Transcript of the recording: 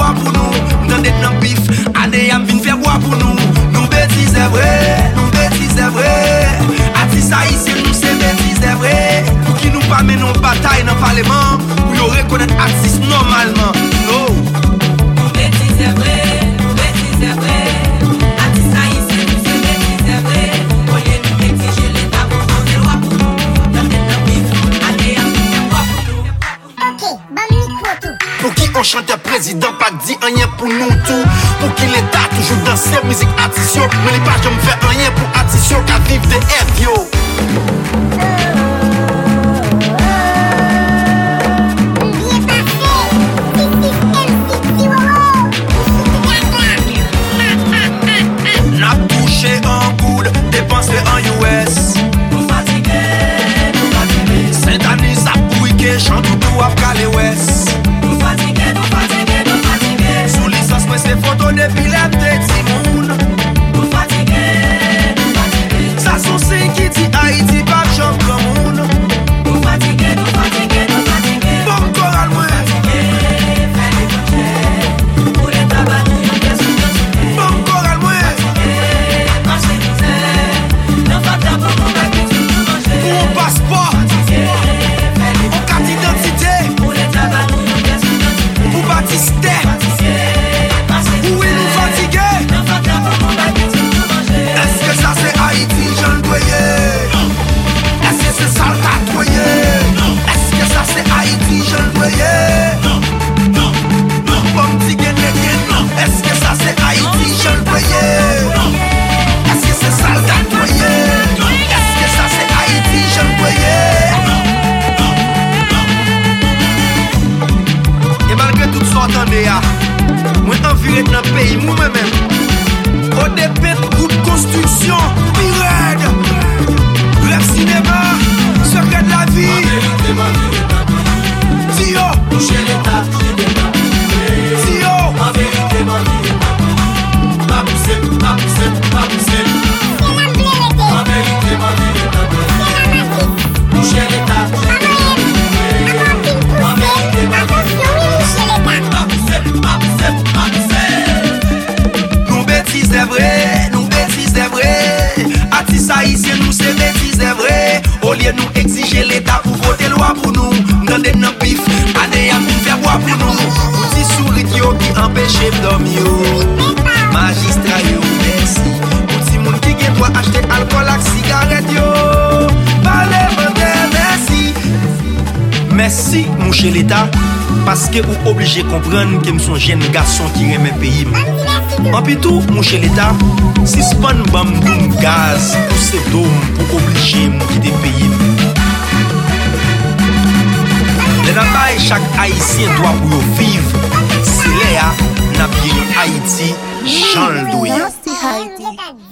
bois pour nous. Dans des nan pif, année yam vin faire bois pour nous. Nous bêtises c'est vrai, nous bêtises c'est vrai. Artistes haïtiens nous c'est bêtises c'est vrai. Pour qui nous pas mener une bataille dans le parlement, pour y reconnaître artistes normalement. No. Nous bêtises c'est vrai, nous bêtises c'est vrai. Artistes haïtiens nous c'est bêtises c'est vrai. Au lieu de exiger l'État pour voter loi pour nous. Dans des nan pif, année yam vin faire bois pour nous. Ok, bon micro tout. Pour qui on chante président, pas dit rien pour nous tout. Pour qui l'État toujours dans ses musiques artificielles. Mais les pages me fait rien pour artificiels qu'à vivre des F yo. N'a touché en coude, dépensé en US. Nous fatigués, nous fatigués. Saint-Denis a pouiqué, chante tout à Calais Ouest. Nous fatigués, nous fatigués, nous fatigués. Sous licence, moi c'est photo depuis les petits moun. Nous fatigués, nous fatigués. Ça sont ceux qui dit Haïti, pas champ comme moun. Nous fatigués, nous fatigués, nous fatigués. Bon choral moi. Fatigués, fais des budgets. Pour les tabacs, nous qu'est-ce que nous Bon choral moi. fatigués, marcher misère. Nous fatigués pour qu'on va quitter nous manger. Pour un passeport, Fatigués, fais des en carte d'identité, pour les tabacs, nous qu'est-ce que nous pour Baptiste. fatigués, marcher Oui, nous fatigués. Nous fatigués pour qu'on va quitter nous manger. Est-ce que ça c'est Haïti, Jean Doyer? Est-ce que c'est ça le tatouyer? Est-ce que ça c'est Haïti, Jean Doyer? Bon petit guénéguén. Est-ce que ça c'est Haïti, Jean Doyer? Est-ce que c'est ça le tatouyer? Est-ce que ça c'est Haïti, Jean Doyer? Et malgré tout ça, attendez, moi enviré dans le pays, moi-même. Au début, groupe construction, pirate, rêve cinéma, secret de la vie. Tio, Toucher l'État, Tio, en vérité, ma vie. Pas pousser, pas pousser, pas pousser. En vérité, ma vie. Toucher l'État, en vérité, ma vie. Pas pousser, pas pousser, pas pousser. nous bêtises c'est vrai, nous bêtises c'est vrai. Artistes haïtiens nous c'est bêtises c'est vrai. Au lieu nous exiger l'État pour voter loi pour nous. Dans des nan pif, année y'a mis faire boire pour nous. Petit souris yo qui empêche dormir. Magistrat yo, merci. Petit moun qui gen doit acheter alcool ak cigarette yo. Parlez merci. Merci mon cher l'État. Parce que vous obligé de comprendre que je suis un jeune garçon qui aime mon pays. En plus tout, mon cher l'État, si ce pas un gaz ou c'est d'eau pour obliger de quitter le pays. Les bagailles, chaque Haïtien doit pour vivre. C'est là, n'a bien Haïti, Jean le doyen. Haïti.